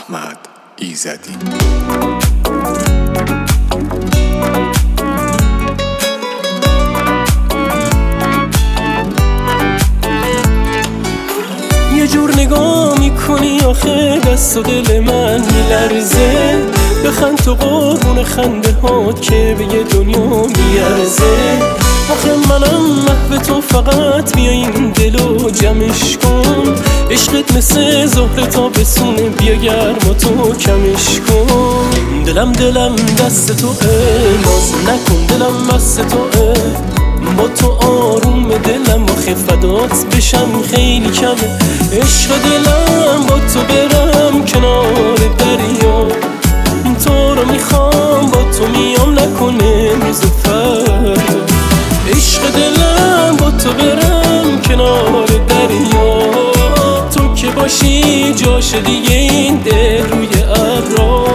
احمد ایزدی. یه جور نگاه میکنی آخه دست و دل من میلرزه، بخند تو قربون خنده هات که به یه دنیا میارزه. آخه منم محو تو، فقط بیا این دلو جمعش کن، عشقت مثل زهره تا بسونه، بیا گرما تو کمش کن. دلم دست تو ناز نکن، دلم بست تو با تو آروم دلم، آخه فدات بشم خیلی کمه. عشق دلم با تو برم کنار دریا، تو رو میخوام با تو میام، نکنه روز فردا. عشق دلم با تو برم کنار دریا، تو که باشی جاش دیگه این دل روی ابرا.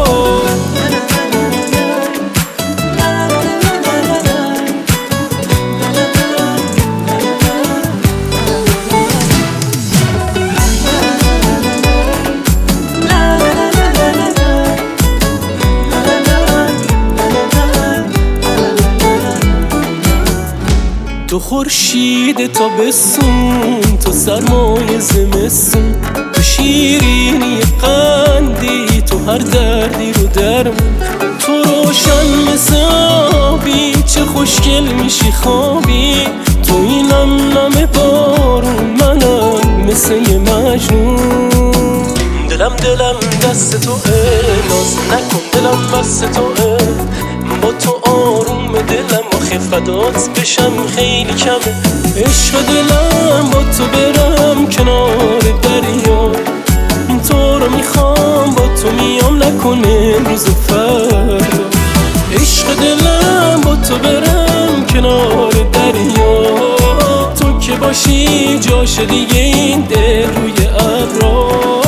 تو خورشید تابستون، تو سرمای زمستون، تو شیرینی قندی، تو هر دردی رو درمون. تو روشن مثل آبی، چه خوشگل میشی خوابی، تو این نم بارون، منم مثل یه مجنون. دلم دست تو ناز نکن، دلم بست تو با تو آروم دلم، آخه فدات بشم خیلی کمه. عشق دلم با تو برم کنار دریا، تو رو میخوام با تو میام، نکنه روز فردا. عشق دلم با تو برم کنار دریا، تو که باشی جاش دیگه این دل روی ابرا.